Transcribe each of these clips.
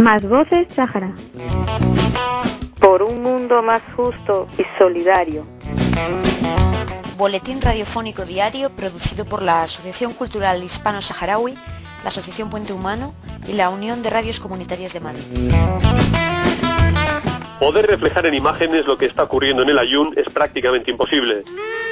Más voces Sáhara. Por un mundo más justo y solidario. Boletín radiofónico diario producido por la Asociación Cultural Hispano-Saharaui, la Asociación Puente Humano y la Unión de Radios Comunitarias de Madrid. Poder reflejar en imágenes lo que está ocurriendo en el Aaiún es prácticamente imposible.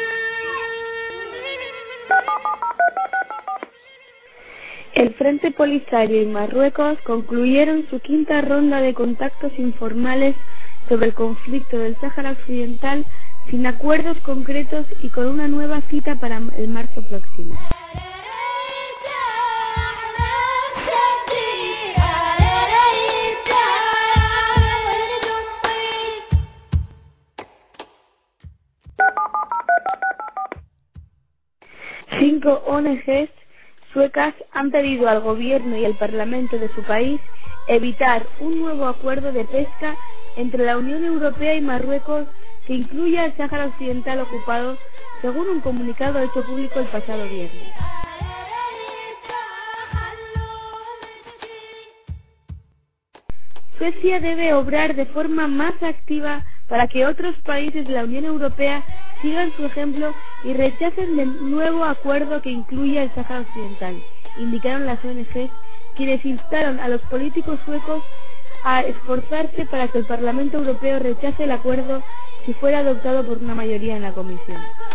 El Frente Polisario y Marruecos concluyeron su quinta ronda de contactos informales sobre el conflicto del Sáhara Occidental sin acuerdos concretos y con una nueva cita para el marzo próximo. Cinco ONGs suecas han pedido al gobierno y al parlamento de su país evitar un nuevo acuerdo de pesca entre la Unión Europea y Marruecos que incluya el Sáhara Occidental ocupado, según un comunicado hecho público el pasado viernes. Suecia debe obrar de forma más activa para que otros países de la Unión Europea sigan su ejemplo y rechacen el nuevo acuerdo que incluya el Sáhara Occidental, indicaron las ONGs, quienes instaron a los políticos suecos a esforzarse para que el Parlamento Europeo rechace el acuerdo si fuera adoptado por una mayoría en la Comisión.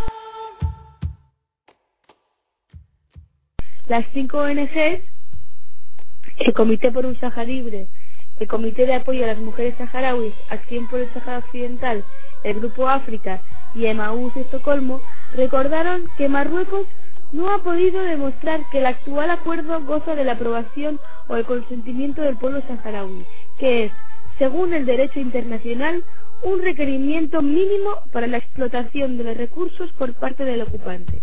Las cinco ONGs, el Comité por un Sáhara Libre, el Comité de Apoyo a las Mujeres Saharauis, Acción por el Sáhara Occidental, el Grupo África y Emaús Estocolmo, recordaron que Marruecos no ha podido demostrar que el actual acuerdo goza de la aprobación o el consentimiento del pueblo saharaui, que es, según el derecho internacional, un requerimiento mínimo para la explotación de los recursos por parte del ocupante.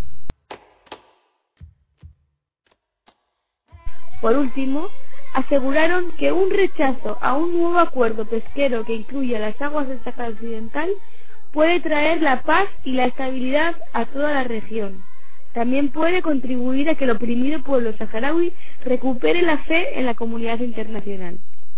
Por último, aseguraron que un rechazo a un nuevo acuerdo pesquero que incluya las aguas del Sáhara Occidental puede traer la paz y la estabilidad a toda la región. También puede contribuir a que el oprimido pueblo saharaui recupere la fe en la comunidad internacional.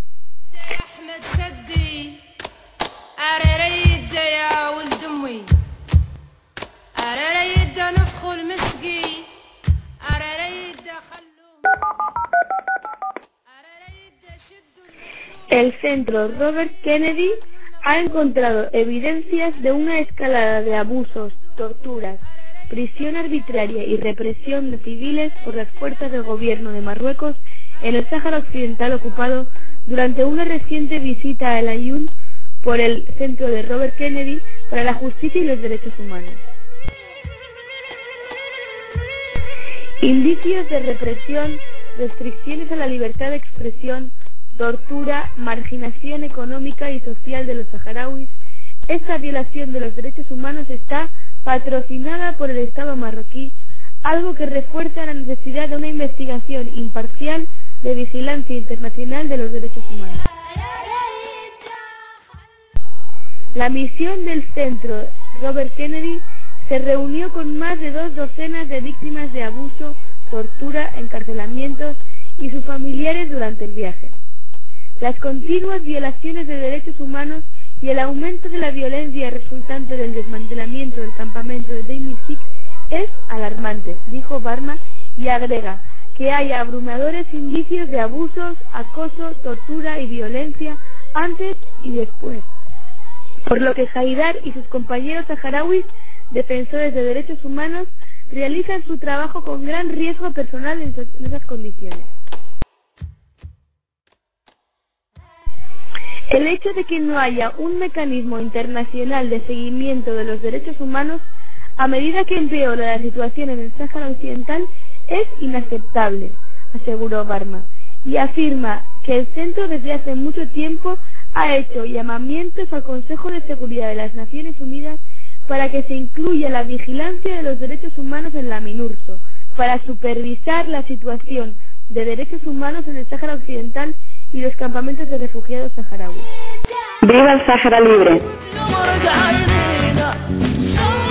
El centro Robert Kennedy ha encontrado evidencias de una escalada de abusos, torturas, prisión arbitraria y represión de civiles por las fuerzas del gobierno de Marruecos en el Sáhara Occidental ocupado durante una reciente visita a El Aaiún por el Centro de Robert Kennedy para la Justicia y los Derechos Humanos. Indicios de represión, restricciones a la libertad de expresión, tortura, marginación económica y social de los saharauis. Esta violación de los derechos humanos está patrocinada por el Estado marroquí, algo que refuerza la necesidad de una investigación imparcial de vigilancia internacional de los derechos humanos. La misión del Centro Robert Kennedy se reunió con más de 2 docenas de víctimas de abuso, tortura, encarcelamientos y sus familiares durante el viaje. Las continuas violaciones de derechos humanos y el aumento de la violencia resultante del desmantelamiento del campamento de Deir Mizik es alarmante, dijo Barma, y agrega que hay abrumadores indicios de abusos, acoso, tortura y violencia antes y después, por lo que Haidar y sus compañeros saharauis, defensores de derechos humanos, realizan su trabajo con gran riesgo personal en esas condiciones. El hecho de que no haya un mecanismo internacional de seguimiento de los derechos humanos a medida que empeora la situación en el Sáhara Occidental es inaceptable, aseguró Barma, y afirma que el centro desde hace mucho tiempo ha hecho llamamientos al Consejo de Seguridad de las Naciones Unidas para que se incluya la vigilancia de los derechos humanos en la MINURSO, para supervisar la situación de derechos humanos en el Sáhara Occidental y los campamentos de refugiados saharauis. ¡Viva el Sáhara Libre!